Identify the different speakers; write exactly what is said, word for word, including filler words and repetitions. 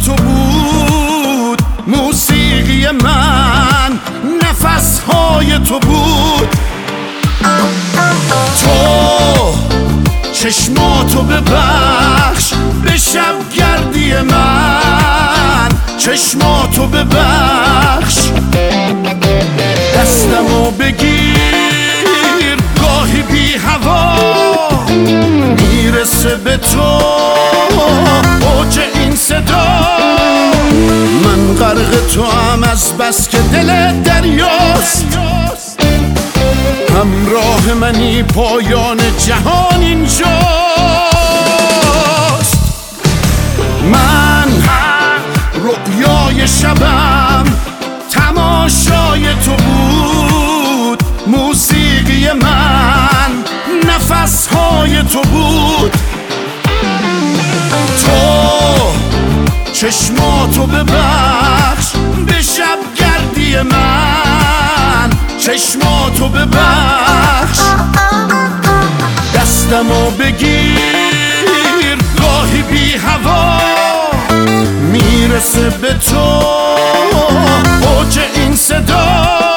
Speaker 1: تو بود موسیقی من، نفسهای تو بود. تو چشماتو ببخش به شبگردی من، چشماتو ببخش. دستمو بگیر گاهی بی هوا میرسه به تو اوج این صدا. من غرق تو هم از بس که دل دریاست، همراه منی پایان جهان اینجاست. من رؤیای شبم تماشای تو بود، موسیقی من نفسهای تو بود. تو چشماتو ببخش به شبگردی من، چشماتو ببخش. دستمو بگیر گاهی بی هوا میرسه به تو اوج این صدا.